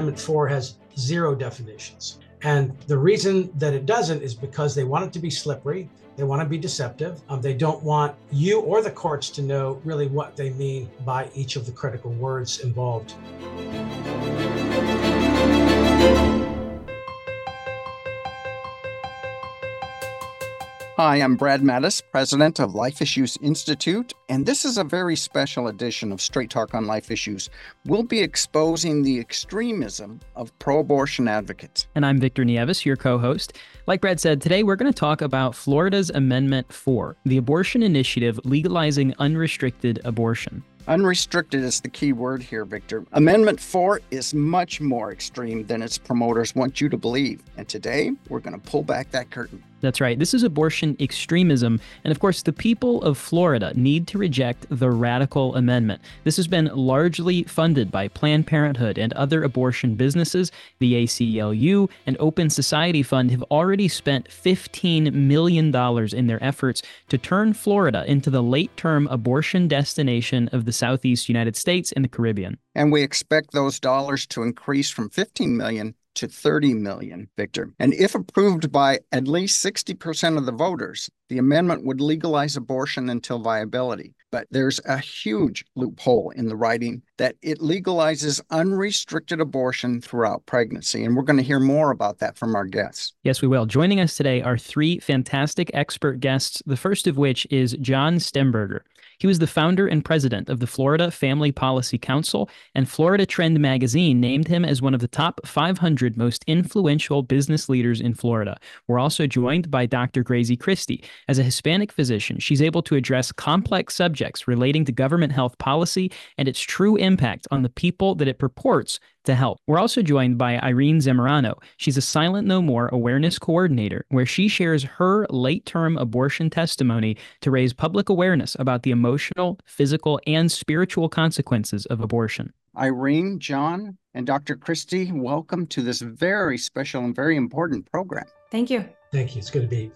Amendment 4 has zero definitions. And the reason that it doesn't is because they want it to be slippery. They want to be deceptive. They don't want you or the courts to know really what they mean by each of the critical words involved. Hi, I'm Brad Mattis, president of Life Issues Institute, and this is a very special edition of Straight Talk on Life Issues. We'll be exposing the extremism of pro-abortion advocates. And I'm Victor Nieves, your co-host. Like Brad said, today we're going to talk about Florida's Amendment 4, the abortion initiative legalizing unrestricted abortion. Unrestricted is the key word here, Victor. Amendment 4 is much more extreme than its promoters want you to believe. And today, we're going to pull back that curtain. That's right. This is abortion extremism. And of course, the people of Florida need to reject the radical amendment. This has been largely funded by Planned Parenthood and other abortion businesses. The ACLU and Open Society Fund have already spent $15 million in their efforts to turn Florida into the late-term abortion destination of the Southeast United States and the Caribbean. And we expect those dollars to increase from $15 million to $30 million, Victor. And if approved by at least 60% of the voters, the amendment would legalize abortion until viability. But there's a huge loophole in the writing that it legalizes unrestricted abortion throughout pregnancy. And we're going to hear more about that from our guests. Yes, we will. Joining us today are three fantastic expert guests, the first of which is John Stemberger. He was the founder and president of the Florida Family Policy Council, and Florida Trend magazine named him as one of the top 500 most influential business leaders in Florida. We're also joined by Dr. Grazie Christie. As a Hispanic physician, she's able to address complex subjects relating to government health policy and its true impact on the people that it purports to help. We're also joined by Irene Zamorano. She's a Silent No More awareness coordinator, where she shares her late-term abortion testimony to raise public awareness about the emotional, physical, and spiritual consequences of abortion. Irene, John, and Dr. Christie, welcome to this very special and very important program. Thank you. Thank you. It's good to be.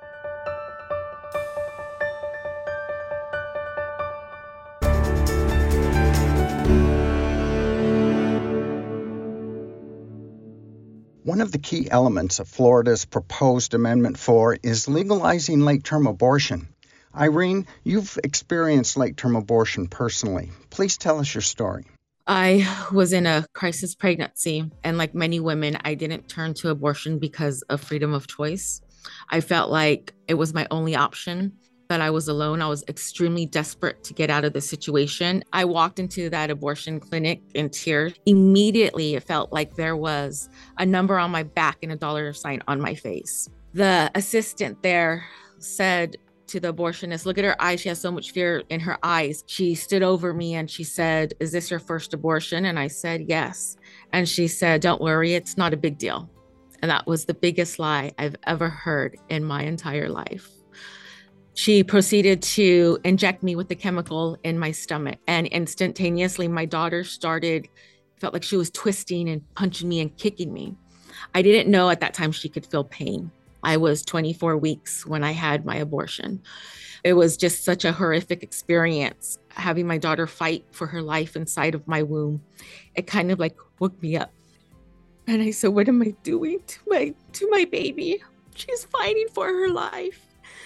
One of the key elements of Florida's proposed Amendment 4 is legalizing late-term abortion. Irene, you've experienced late-term abortion personally. Please tell us your story. I was in a crisis pregnancy, and like many women, I didn't turn to abortion because of freedom of choice. I felt like it was my only option, that I was alone. I was extremely desperate to get out of the situation. I walked into that abortion clinic in tears. Immediately, it felt like there was a number on my back and a dollar sign on my face. The assistant there said to the abortionist, "Look at her eyes. She has so much fear in her eyes." She stood over me and she said, "Is this your first abortion?" And I said, "Yes." And she said, "Don't worry, it's not a big deal." And that was the biggest lie I've ever heard in my entire life. She proceeded to inject me with the chemical in my stomach, and instantaneously my daughter felt like she was twisting and punching me and kicking me. I didn't know at that time she could feel pain. I was 24 weeks when I had my abortion. It was just such a horrific experience, having my daughter fight for her life inside of my womb. It kind of like woke me up. And I said, what am I doing to my baby? She's fighting for her life.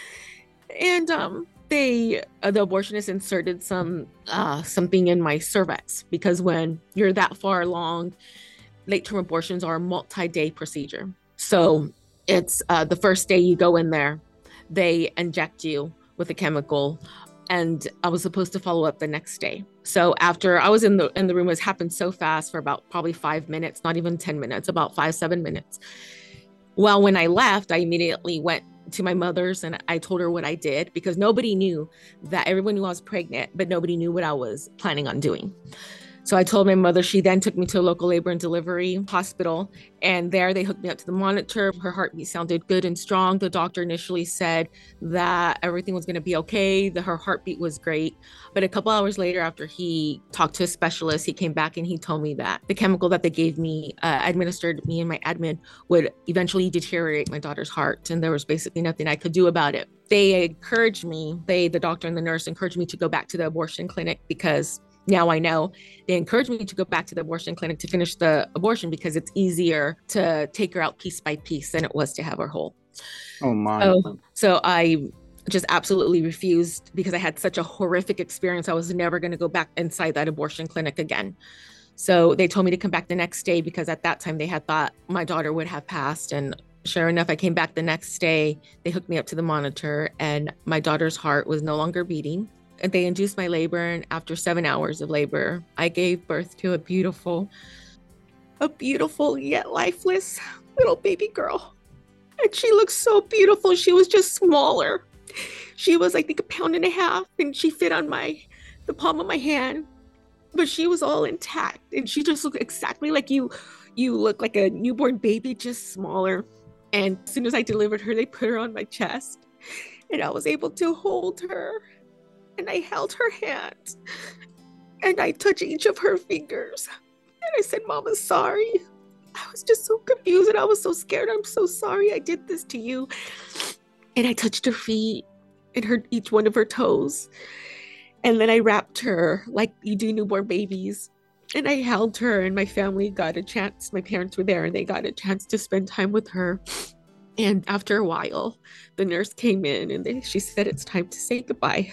And the abortionist inserted something in my cervix, because when you're that far along, late-term abortions are a multi-day procedure. So it's the first day you go in there, they inject you with a chemical, and I was supposed to follow up the next day. So after I was in the room, it happened so fast for about probably 5 minutes, not even 10 minutes, about 5-7 minutes. Well, when I left, I immediately went to my mother's and I told her what I did, because nobody knew that. Everyone knew I was pregnant, but nobody knew what I was planning on doing. So I told my mother. She then took me to a local labor and delivery hospital, and there they hooked me up to the monitor. Her heartbeat sounded good and strong. The doctor initially said that everything was going to be okay, that her heartbeat was great. But a couple hours later, after he talked to a specialist, he came back and he told me that the chemical that they gave me, administered me and my admin, would eventually deteriorate my daughter's heart, and there was basically nothing I could do about it. They encouraged me, the doctor and the nurse encouraged me to go back to the abortion clinic, because Now I know. They encouraged me to go back to the abortion clinic to finish the abortion because it's easier to take her out piece by piece than it was to have her whole. Oh my. So I just absolutely refused because I had such a horrific experience. I was never going to go back inside that abortion clinic again. So they told me to come back the next day because at that time they had thought my daughter would have passed. And sure enough, I came back the next day. They hooked me up to the monitor and my daughter's heart was no longer beating. And they induced my labor. And after 7 hours of labor, I gave birth to a beautiful yet lifeless little baby girl. And she looked so beautiful. She was just smaller. She was, I think, 1.5 pounds, and she fit on the palm of my hand. But she was all intact, and she just looked exactly like you. You look like a newborn baby, just smaller. And as soon as I delivered her, they put her on my chest, and I was able to hold her. And I held her hand, and I touched each of her fingers. And I said, "Mama, sorry. I was just so confused, and I was so scared. I'm so sorry I did this to you." And I touched her feet and each one of her toes. And then I wrapped her like you do newborn babies. And I held her, and my family got a chance. My parents were there, and they got a chance to spend time with her. And after a while, the nurse came in, and she said, "It's time to say goodbye."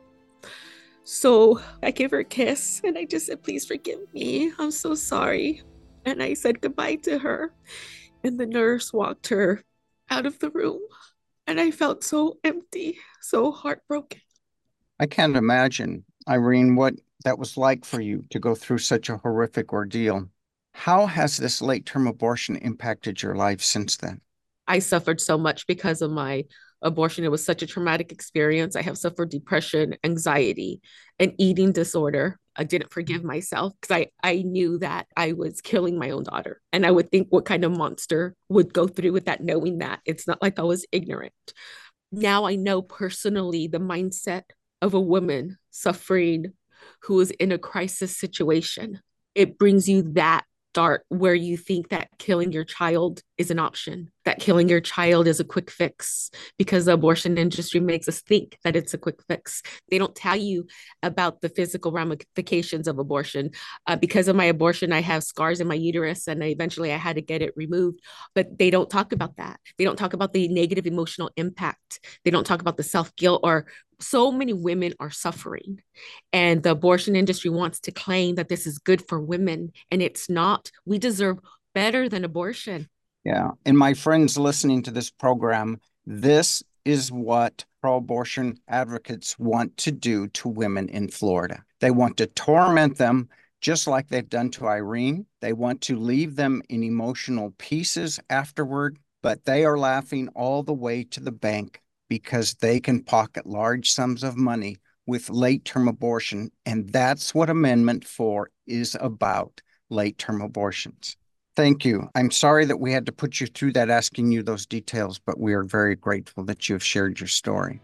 So I gave her a kiss, and I just said, "Please forgive me. I'm so sorry." And I said goodbye to her. And the nurse walked her out of the room. And I felt so empty, so heartbroken. I can't imagine, Irene, what that was like for you to go through such a horrific ordeal. How has this late-term abortion impacted your life since then? I suffered so much because of my abortion. It was such a traumatic experience. I have suffered depression, anxiety, and eating disorder. I didn't forgive myself because I knew that I was killing my own daughter. And I would think what kind of monster would go through with that, knowing that. It's not like I was ignorant. Now I know personally the mindset of a woman suffering who is in a crisis situation. It brings you that start where you think that killing your child is an option, that killing your child is a quick fix, because the abortion industry makes us think that it's a quick fix. They don't tell you about the physical ramifications of abortion. Because of my abortion, I have scars in my uterus, and eventually I had to get it removed. But they don't talk about that. They don't talk about the negative emotional impact. They don't talk about the self-guilt, or so many women are suffering. And the abortion industry wants to claim that this is good for women, and it's not. We deserve better than abortion. Yeah. And my friends listening to this program, this is what pro-abortion advocates want to do to women in Florida. They want to torment them just like they've done to Irene. They want to leave them in emotional pieces afterward, but they are laughing all the way to the bank because they can pocket large sums of money with late-term abortion. And that's what Amendment 4 is about, late-term abortions. Thank you. I'm sorry that we had to put you through that, asking you those details, but we are very grateful that you have shared your story.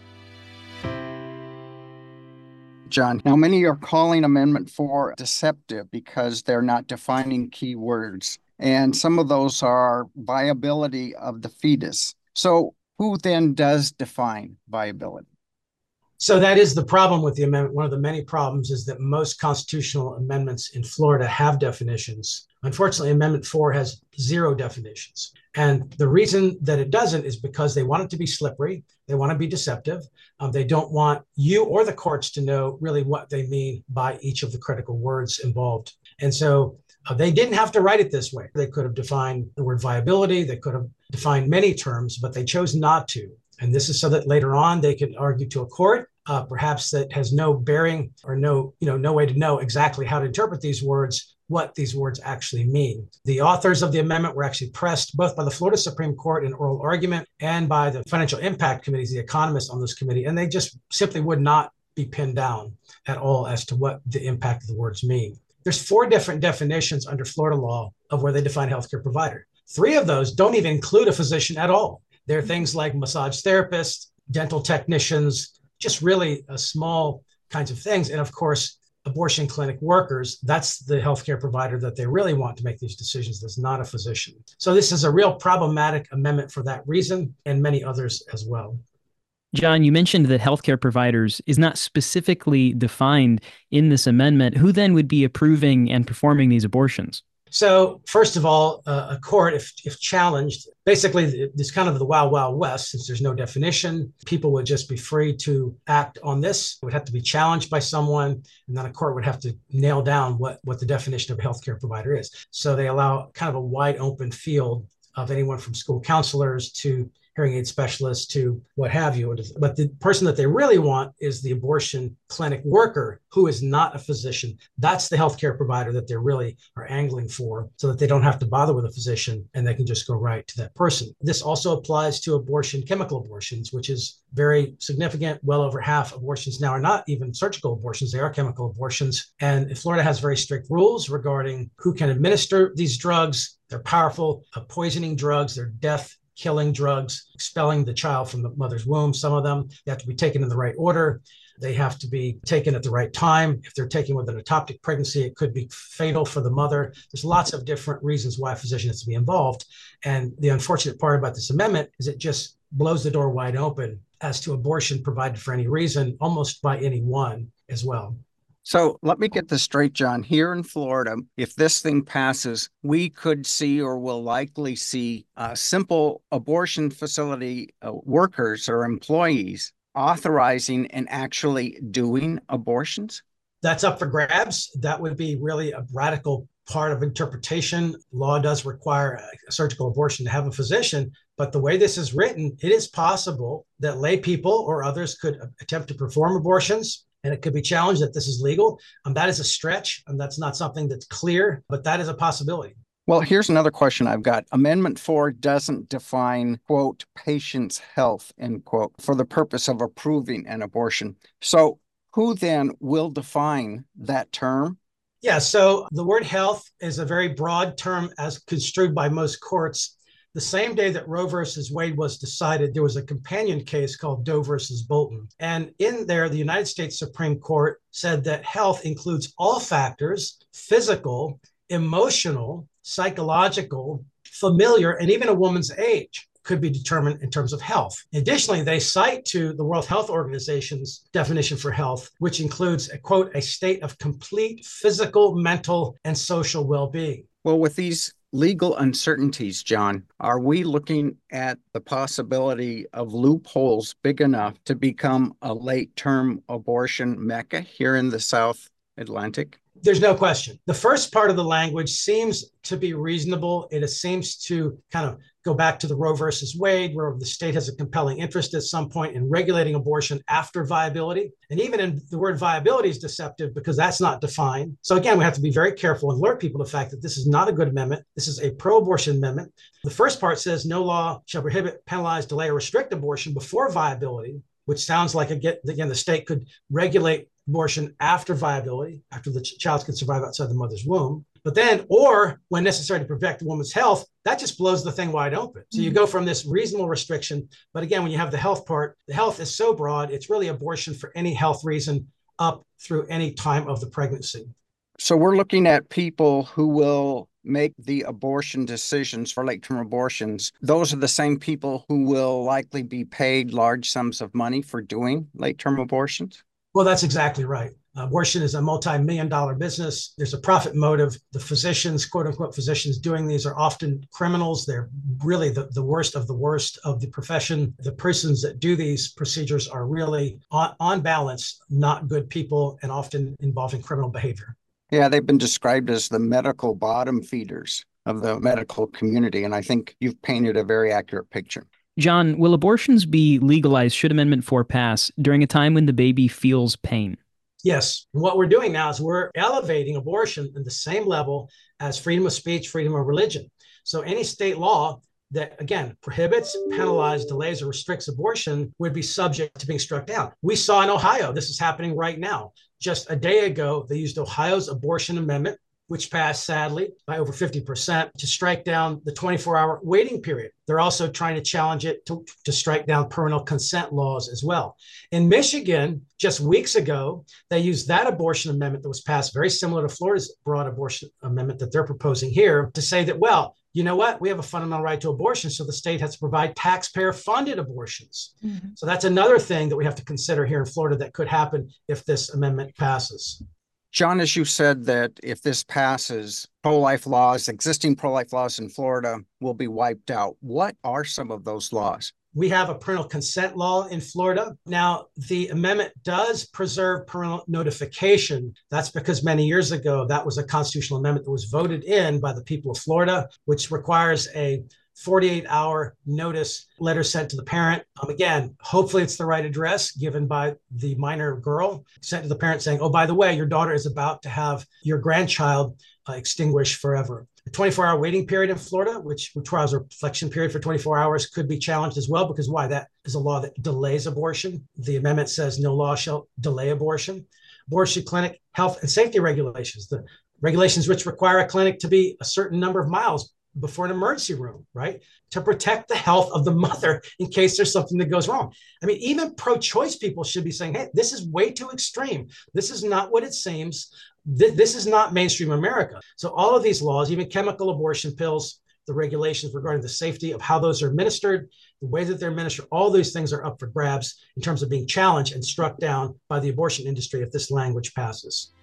John, now many are calling Amendment 4 deceptive because they're not defining key words. And some of those are viability of the fetus. So who then does define viability? So that is the problem with the amendment. One of the many problems is that most constitutional amendments in Florida have definitions. Unfortunately, Amendment 4 has 0 definitions. And the reason that it doesn't is because they want it to be slippery. They want to be deceptive. They don't want you or the courts to know really what they mean by each of the critical words involved. And so they didn't have to write it this way. They could have defined the word viability. They could have defined many terms, but they chose not to. And this is so that later on they can argue to a court, perhaps that has no bearing or no way to know exactly how to interpret these words, what these words actually mean. The authors of the amendment were actually pressed both by the Florida Supreme Court in oral argument and by the financial impact committees, the economists on this committee, and they just simply would not be pinned down at all as to what the impact of the words mean. There's 4 different definitions under Florida law of where they define healthcare provider. 3 of those don't even include a physician at all. There are things like massage therapists, dental technicians, just really small kinds of things. And of course, abortion clinic workers, that's the healthcare provider that they really want to make these decisions. That's not a physician. So this is a real problematic amendment for that reason, and many others as well. John, you mentioned that healthcare providers is not specifically defined in this amendment. Who then would be approving and performing these abortions? So, first of all, a court, if challenged, basically it's kind of the wild, wild west, since there's no definition. People would just be free to act on this. It would have to be challenged by someone, and then a court would have to nail down what the definition of a healthcare provider is. So they allow kind of a wide open field of anyone from school counselors to hearing aid specialists to what have you. But the person that they really want is the abortion clinic worker who is not a physician. That's the healthcare provider that they really are angling for, so that they don't have to bother with a physician and they can just go right to that person. This also applies to abortion, chemical abortions, which is very significant. Well over half abortions now are not even surgical abortions, they are chemical abortions. And Florida has very strict rules regarding who can administer these drugs. They're powerful, poisoning drugs, they're death killing drugs, expelling the child from the mother's womb. Some of them, they have to be taken in the right order. They have to be taken at the right time. If they're taken with an ectopic pregnancy, it could be fatal for the mother. There's lots of different reasons why a physician has to be involved. And the unfortunate part about this amendment is it just blows the door wide open as to abortion provided for any reason, almost by anyone as well. So let me get this straight, John. Here in Florida, if this thing passes, we could see or will likely see simple abortion facility workers or employees authorizing and actually doing abortions? That's up for grabs. That would be really a radical part of interpretation. Law does require a surgical abortion to have a physician, but the way this is written, it is possible that lay people or others could attempt to perform abortions, and it could be challenged that this is legal. That is a stretch, and that's not something that's clear, but that is a possibility. Well, here's another question I've got. Amendment 4 doesn't define, quote, patient's health, end quote, for the purpose of approving an abortion. So who then will define that term? Yeah, so the word health is a very broad term as construed by most courts. The same day that Roe versus Wade was decided, there was a companion case called Doe versus Bolton. And in there, the United States Supreme Court said that health includes all factors, physical, emotional, psychological, familiar, and even a woman's age could be determined in terms of health. Additionally, they cite to the World Health Organization's definition for health, which includes, a quote, a state of complete physical, mental, and social well-being. Well, with these legal uncertainties, John, are we looking at the possibility of loopholes big enough to become a late-term abortion mecca here in the South Atlantic? There's no question. The first part of the language seems to be reasonable. It seems to kind of go back to the Roe versus Wade, where the state has a compelling interest at some point in regulating abortion after viability. And even in the word viability is deceptive because that's not defined. So again, we have to be very careful and alert people to the fact that this is not a good amendment. This is a pro-abortion amendment. The first part says no law shall prohibit, penalize, delay, or restrict abortion before viability, which sounds like, again, the state could regulate abortion after viability, after the child can survive outside the mother's womb. But then, or when necessary to protect the woman's health, that just blows the thing wide open. So you go from this reasonable restriction. But again, when you have the health part, the health is so broad, it's really abortion for any health reason up through any time of the pregnancy. So we're looking at people who will make the abortion decisions for late-term abortions. Those are the same people who will likely be paid large sums of money for doing late-term abortions? Well, that's exactly right. Abortion is a multi-million-dollar business. There's a profit motive. The physicians, quote unquote, physicians doing these are often criminals. They're really the worst of the profession. The persons that do these procedures are really, on balance, not good people and often involving criminal behavior. Yeah, they've been described as the medical bottom feeders of the medical community. And I think you've painted a very accurate picture. John, will abortions be legalized should Amendment 4 pass during a time when the baby feels pain? Yes. What we're doing now is we're elevating abortion in the same level as freedom of speech, freedom of religion. So any state law that, again, prohibits, penalizes, delays, or restricts abortion would be subject to being struck down. We saw in Ohio, this is happening right now. Just a day ago, they used Ohio's abortion amendment, which passed, sadly, by over 50%, to strike down the 24-hour waiting period. They're also trying to challenge it to strike down parental consent laws as well. In Michigan, just weeks ago, they used that abortion amendment that was passed, very similar to Florida's broad abortion amendment that they're proposing here, to say that, well, you know what? We have a fundamental right to abortion, so the state has to provide taxpayer-funded abortions. Mm-hmm. So that's another thing that we have to consider here in Florida that could happen if this amendment passes. John, as you said, that if this passes, pro-life laws, existing pro-life laws in Florida will be wiped out. What are some of those laws? We have a parental consent law in Florida. Now, the amendment does preserve parental notification. That's because many years ago, that was a constitutional amendment that was voted in by the people of Florida, which requires a 48-hour notice letter sent to the parent. Again, hopefully it's the right address given by the minor girl, sent to the parent saying, oh, by the way, your daughter is about to have your grandchild extinguished forever. A 24-hour waiting period in Florida, which requires a reflection period for 24 hours, could be challenged as well, because why? That is a law that delays abortion. The amendment says no law shall delay abortion. Abortion clinic health and safety regulations, the regulations which require a clinic to be a certain number of miles before an emergency room, right? To protect the health of the mother in case there's something that goes wrong. I mean, even pro-choice people should be saying, hey, this is way too extreme. This is not what it seems. This is not mainstream America. So all of these laws, even chemical abortion pills, the regulations regarding the safety of how those are administered, the way that they're administered, all these things are up for grabs in terms of being challenged and struck down by the abortion industry if this language passes.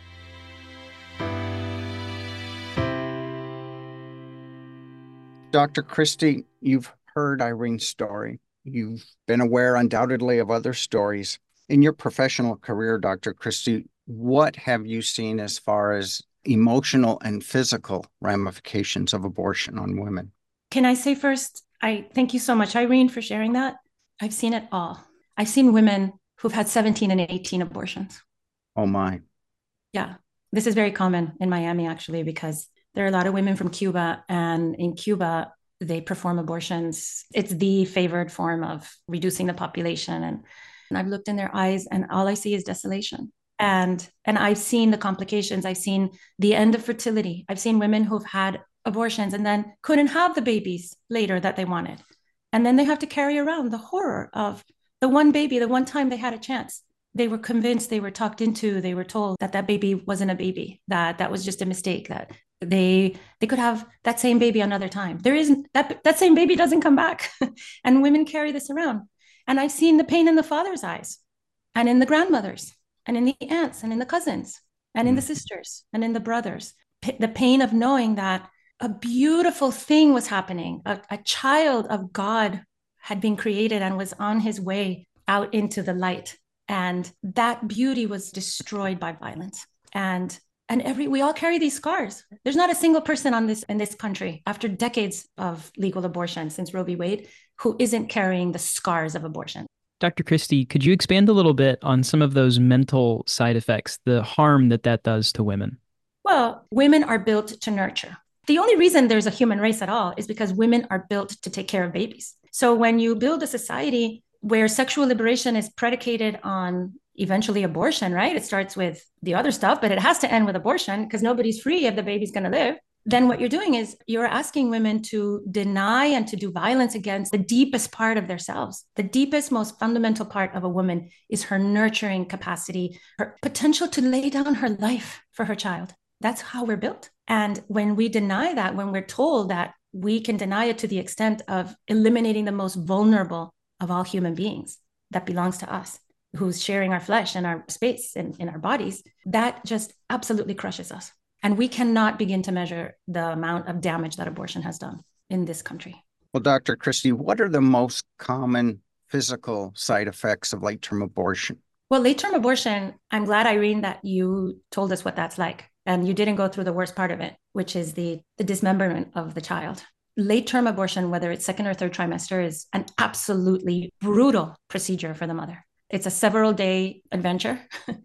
Dr. Christie, you've heard Irene's story. You've been aware undoubtedly of other stories. In your professional career, Dr. Christie, what have you seen as far as emotional and physical ramifications of abortion on women? Can I say first, I thank you so much, Irene, for sharing that. I've seen it all. I've seen women who've had 17 and 18 abortions. Oh my. Yeah. This is very common in Miami, actually, because there are a lot of women from Cuba, and in Cuba, they perform abortions. It's the favored form of reducing the population. And I've looked in their eyes, and all I see is desolation. And I've seen the complications. I've seen the end of fertility. I've seen women who've had abortions and then couldn't have the babies later that they wanted. And then they have to carry around the horror of the one baby, the one time they had a chance. They were convinced, they were talked into, they were told that that baby wasn't a baby, that was just a mistake, that they could have that same baby another time. There isn't, that same baby doesn't come back. And women carry this around. And I've seen the pain in the father's eyes, and in the grandmothers, and in the aunts, and in the cousins, and in the sisters, and in the brothers. The pain of knowing that a beautiful thing was happening. A child of God had been created and was on his way out into the light. And that beauty was destroyed by violence. And we all carry these scars. There's not a single person in this country, after decades of legal abortion since Roe v. Wade, who isn't carrying the scars of abortion. Dr. Christie, could you expand a little bit on some of those mental side effects, the harm that does to women? Well, women are built to nurture. The only reason there's a human race at all is because women are built to take care of babies. So when you build a society where sexual liberation is predicated on eventually abortion, right? It starts with the other stuff, but it has to end with abortion because nobody's free if the baby's going to live. Then what you're doing is you're asking women to deny and to do violence against the deepest part of themselves. The deepest, most fundamental part of a woman is her nurturing capacity, her potential to lay down her life for her child. That's how we're built. And when we deny that, when we're told that we can deny it to the extent of eliminating the most vulnerable of all human beings that belongs to us, who's sharing our flesh and our space in our bodies, that just absolutely crushes us. And we cannot begin to measure the amount of damage that abortion has done in this country. Well, Dr. Christie, what are the most common physical side effects of late-term abortion? Well, late-term abortion, I'm glad, Irene, that you told us what that's like. And you didn't go through the worst part of it, which is the dismemberment of the child. Late-term abortion, whether it's second or third trimester, is an absolutely brutal procedure for the mother. It's a several-day adventure.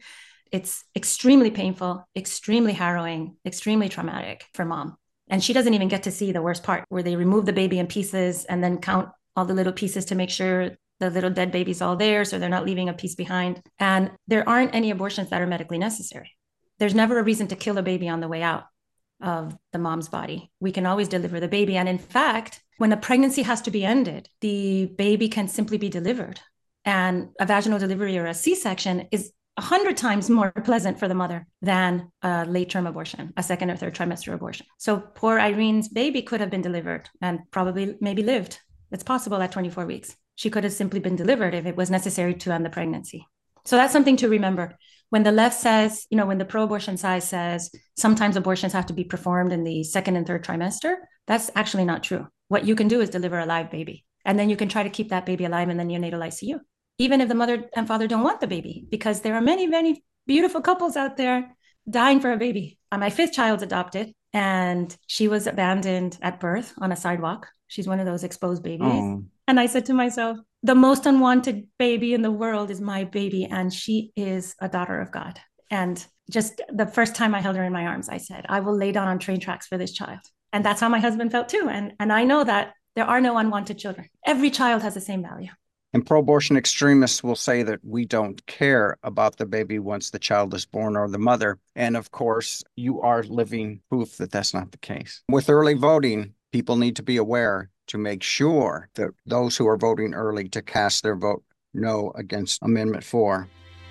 It's extremely painful, extremely harrowing, extremely traumatic for mom. And she doesn't even get to see the worst part, where they remove the baby in pieces and then count all the little pieces to make sure the little dead baby's all there, so they're not leaving a piece behind. And there aren't any abortions that are medically necessary. There's never a reason to kill a baby on the way out of the mom's body. We can always deliver the baby. And in fact, when a pregnancy has to be ended, the baby can simply be delivered. And a vaginal delivery or a C-section is 100 times more pleasant for the mother than a late-term abortion, a second or third trimester abortion. So poor Irene's baby could have been delivered and probably maybe lived. It's possible at 24 weeks. She could have simply been delivered if it was necessary to end the pregnancy. So that's something to remember. When the left says, when the pro-abortion side says sometimes abortions have to be performed in the second and third trimester, that's actually not true. What you can do is deliver a live baby, and then you can try to keep that baby alive in the neonatal ICU, even if the mother and father don't want the baby, because there are many, many beautiful couples out there dying for a baby. My fifth child's adopted, and she was abandoned at birth on a sidewalk. She's one of those exposed babies. Oh. And I said to myself, the most unwanted baby in the world is my baby, and she is a daughter of God. And just the first time I held her in my arms, I said, I will lay down on train tracks for this child. And that's how my husband felt too. And I know that there are no unwanted children. Every child has the same value. And pro-abortion extremists will say that we don't care about the baby once the child is born or the mother. And of course, you are living proof that that's not the case. With early voting, people need to be aware to make sure that those who are voting early to cast their vote no against Amendment 4.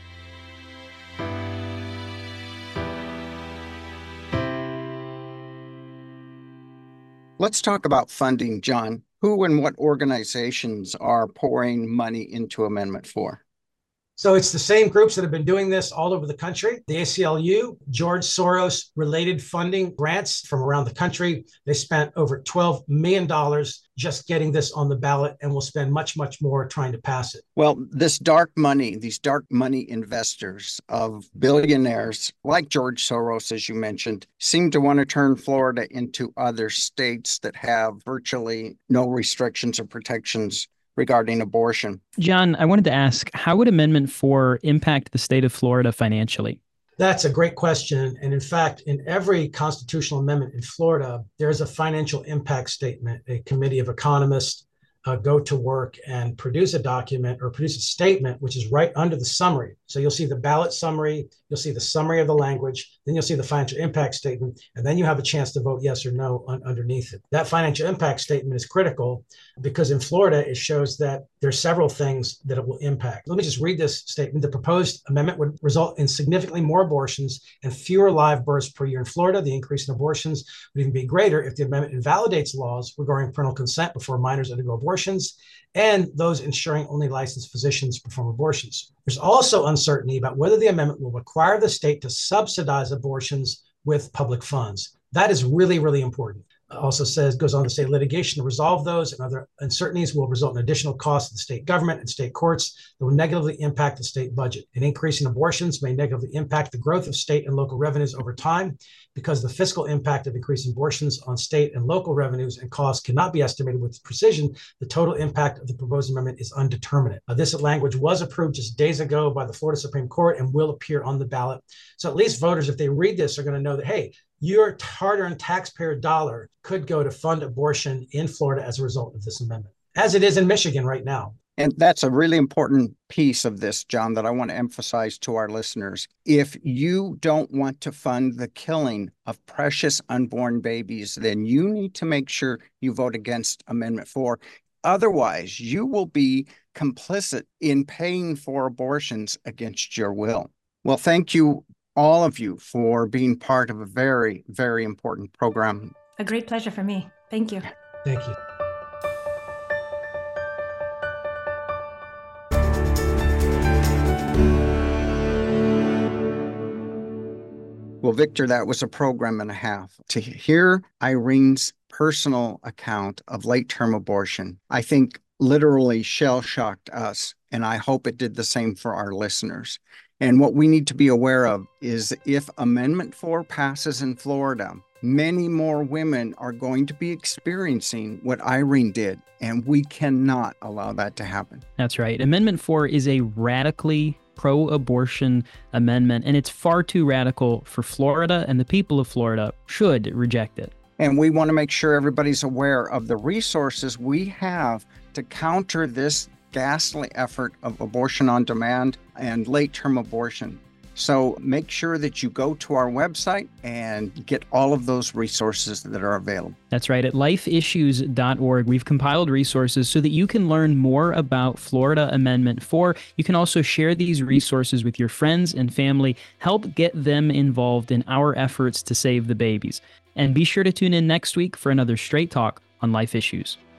Let's talk about funding, John. Who and what organizations are pouring money into Amendment 4? So it's the same groups that have been doing this all over the country. The ACLU, George Soros related funding grants from around the country. They spent over $12 million just getting this on the ballot, and will spend much, much more trying to pass it. Well, these dark money investors of billionaires like George Soros, as you mentioned, seem to want to turn Florida into other states that have virtually no restrictions or protections regarding abortion. John, I wanted to ask, how would Amendment 4 impact the state of Florida financially? That's a great question. And in fact, in every constitutional amendment in Florida, there's a financial impact statement. A committee of economists go to work and produce a document or produce a statement, which is right under the summary. So you'll see the ballot summary, you'll see the summary of the language, then you'll see the financial impact statement, and then you have a chance to vote yes or no underneath it. That financial impact statement is critical because in Florida, it shows that there's several things that it will impact. Let me just read this statement. The proposed amendment would result in significantly more abortions and fewer live births per year in Florida. The increase in abortions would even be greater if the amendment invalidates laws regarding parental consent before minors undergo abortions and those ensuring only licensed physicians perform abortions. There's also uncertainty about whether the amendment will require the state to subsidize abortions with public funds. That is really, really important. Also goes on to say litigation to resolve those and other uncertainties will result in additional costs to the state government and state courts that will negatively impact the state budget. An increase in abortions may negatively impact the growth of state and local revenues over time because the fiscal impact of increasing abortions on state and local revenues and costs cannot be estimated with precision. The total impact of the proposed amendment is undeterminate. This language was approved just days ago by the Florida Supreme Court and will appear on the ballot. So at least voters, if they read this, are going to know that, hey, your hard-earned taxpayer dollar could go to fund abortion in Florida as a result of this amendment, as it is in Michigan right now. And that's a really important piece of this, John, that I want to emphasize to our listeners. If you don't want to fund the killing of precious unborn babies, then you need to make sure you vote against Amendment 4. Otherwise, you will be complicit in paying for abortions against your will. Well, thank you, all of you, for being part of a very, very important program. A great pleasure for me. Thank you. Thank you. Well, Victor, that was a program and a half. To hear Irene's personal account of late-term abortion, I think literally shell-shocked us, and I hope it did the same for our listeners. And what we need to be aware of is if Amendment 4 passes in Florida, many more women are going to be experiencing what Irene did, and we cannot allow that to happen. That's right. Amendment 4 is a radically pro-abortion amendment, and it's far too radical for Florida, and the people of Florida should reject it. And we want to make sure everybody's aware of the resources we have to counter this ghastly effort of abortion on demand and late-term abortion. So make sure that you go to our website and get all of those resources that are available. That's right. At lifeissues.org, we've compiled resources so that you can learn more about Florida Amendment 4. You can also share these resources with your friends and family, help get them involved in our efforts to save the babies. And be sure to tune in next week for another Straight Talk on Life Issues.